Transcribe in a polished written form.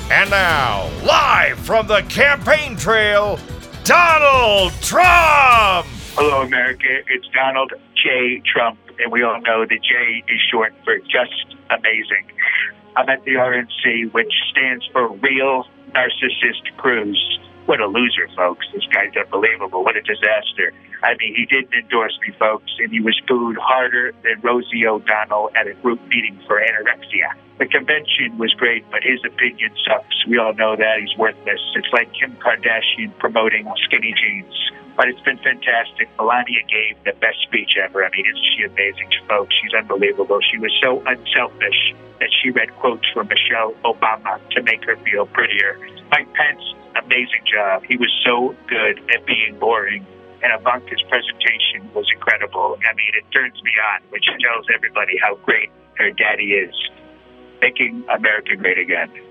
And now, live from the campaign trail, Donald Trump! Hello, America. It's Donald J. Trump, and we all know the J is short for just amazing. I'm at the RNC, which stands for Real Narcissist Cruz. What a loser, folks. This guy's unbelievable. What a disaster. I mean, he didn't endorse me, folks, and he was booed harder than Rosie O'Donnell at a group meeting for anorexia. The convention was great, but his opinion sucks. We all know that. He's worthless. It's like Kim Kardashian promoting skinny jeans. But it's been fantastic. Melania gave the best speech ever. I mean, isn't she amazing, folks? She's unbelievable. She was so unselfish that she read quotes from Michelle Obama to make her feel prettier. Mike Pence, amazing job. He was so good at being boring. And Ivanka's presentation was incredible. I mean, it turns me on when she tells everybody how great her daddy is. Making America great again.